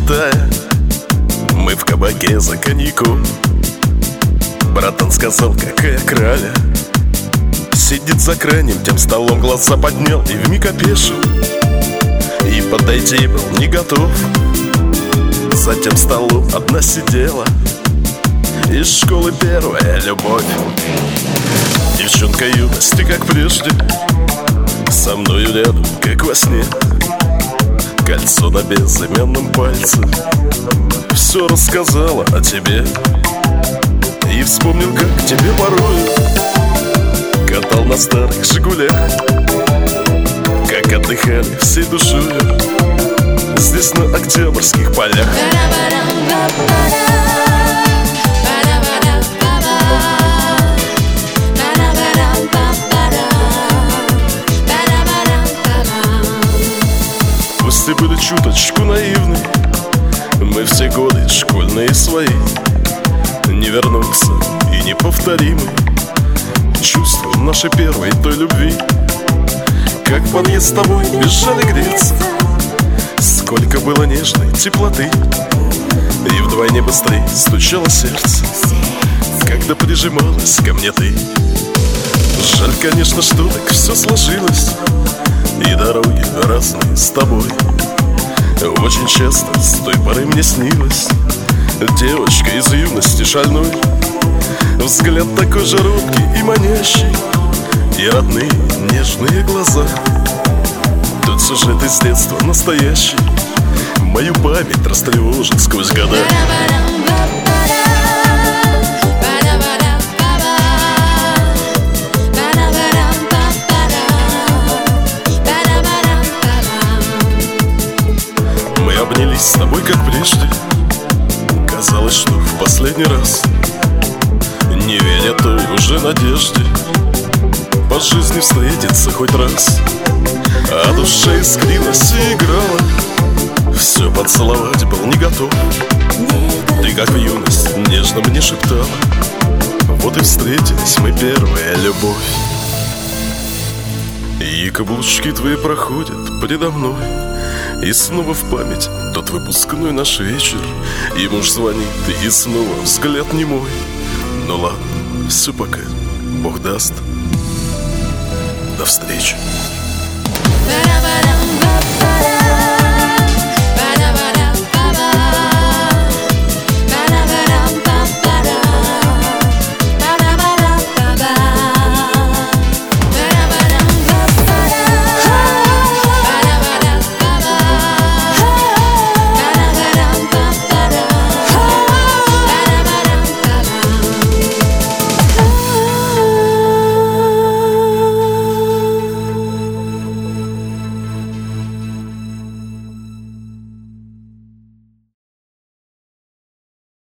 считая, мы в кабаке за коньяком. Братан сказал, какая краля сидит за крайним тем столом, глаза поднял и вмиг опешил, и подойти был не готов. За тем столом одна сидела из школы первая любовь. Девчонка юности, как прежде, со мною рядом, как во сне. Кольцо на безымянном пальце все рассказала о тебе. И вспомнил, как тебе порою катал на старых «Жигулях», как отдыхали всей душой здесь на Октябрьских полях. Пусть и были чуточку наивны, мы все годы школьные свои, не вернутся и неповторимы чувства нашей первой той любви. Как подъезд с тобой бежали греться, сколько было нежной теплоты, и вдвойне быстрее стучало сердце, когда прижималась ко мне ты. Жаль, конечно, что так все сложилось, и дороги разные с тобой. Очень часто с той поры мне снилась девочка из юности шальной, взгляд такой же робкий и манящий, и родные нежные глаза. Тот сюжет из детства настоящий мою память растревожит сквозь года. Мы обнялись с тобой, как прежде, казалось, что в последний раз, не веря той уже надежде по жизни встретиться хоть раз. А душа искрилась и играла, все поцеловать был не готов. Ты, как в юность, нежно мне шептала, вот и встретились мы, первая любовь. И каблучки твои проходят предо мной, и снова в память тот выпускной наш вечер. И муж звонит, и снова взгляд не мой. Ну ладно, все пока, Бог даст. До встречи.